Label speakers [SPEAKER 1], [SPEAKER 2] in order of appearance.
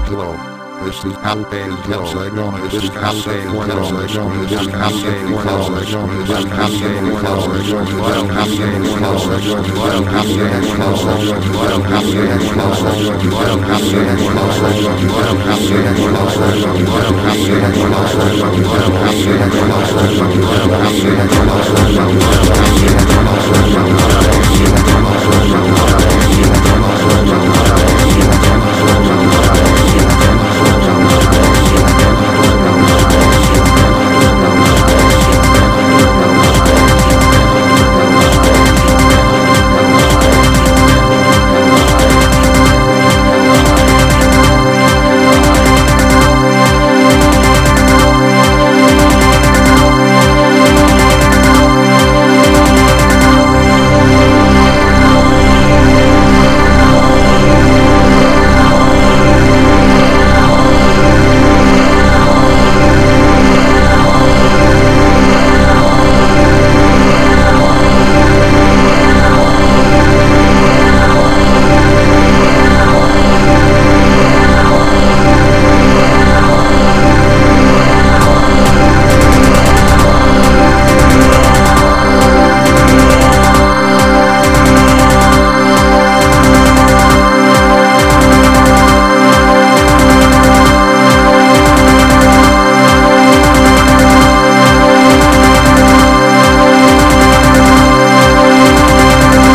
[SPEAKER 1] Glow. This is campaign glow. This is campaign glow. This is campaign glow. This is campaign glow. This is campaign glow. This is campaign glow.